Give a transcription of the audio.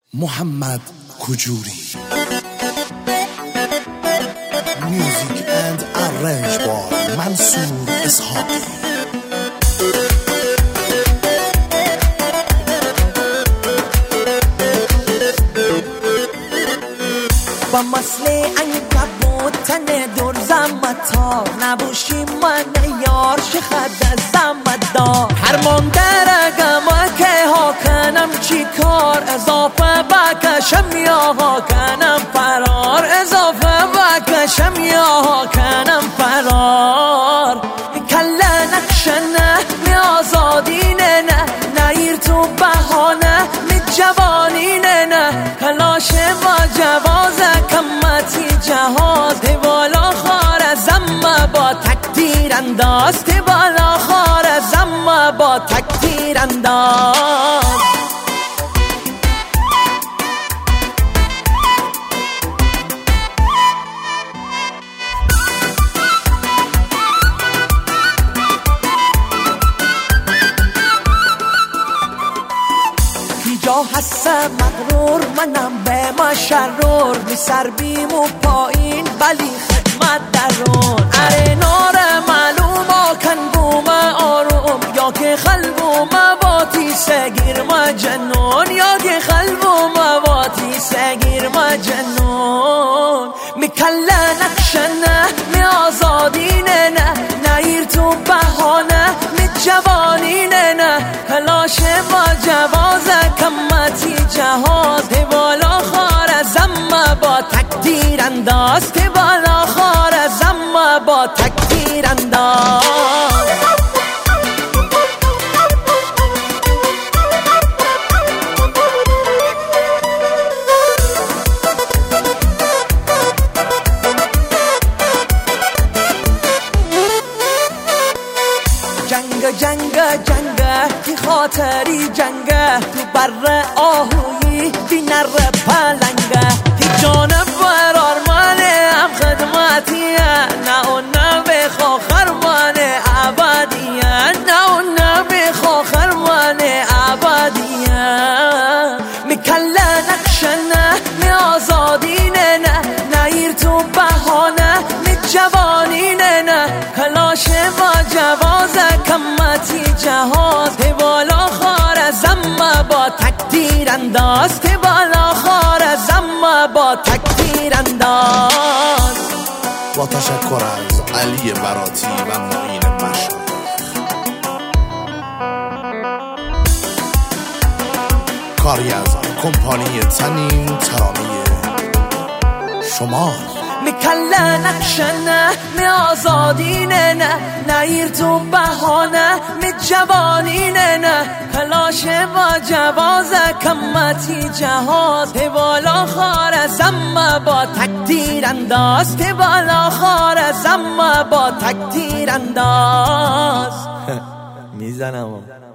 محمد کجوری. میوزیک اند ارنج بای منصور اسحاقی. با مسله عنکبوت تن دور زمتا نبوشی من یار شخد زمدار هرمان درگم که ها کنم چی کار اضافه بکشم یا ها کنم فرار اضافه بکشم یا ها کنم فرار کله نکشنه می آزادینه نه نیر تو بهانه می جوانینه نه کلاش با جوازه کمتی جهاز بالا خار زم با تکتیر انداز بالا خار زم با تکتیر انداز جا هست مغرور منم به ما شرور می سر بیم و پایین ولی خدمت درون اره نار معلوم کن بوم آروم یا که خلبوم باتی سگیر ما جنون یا که خلبوم باتی سگیر ما جنون می کله نکشنه می آزادینه نه نیر تو بهانه می جوانینه نه کلاش با جوازه کمتی جهاز بالا خار زم با تکتیر انداز بالا خار زم با تکتیر انداز جنگ کی خاطری جنگه تو بر آهویی بی نر پلنگه کی جانب برار مانه هم خدمتیه نه اون نه بخوا خرمانه عبادیه نه اون نه بخوا خرمانه عبادیه می کله نکشنه می آزادینه نه نیر تو بهانه می جوانینه نه کلاش با جوازه کمتی جهاز بالا خار زم با تکتیر انداز بالا خار زم با تکتیر انداز. با تشکر از علی براتی و معین مشایخ. کاری از کمپانی تنین ترانه شما می کله نکشنه می آزادینه نه نیر تو بهانه می جوانینه نه کلاش با جوازه کمتی جهاز بالا خار زم با تکتیر انداز بالا خار زم با تکتیر انداز میزنم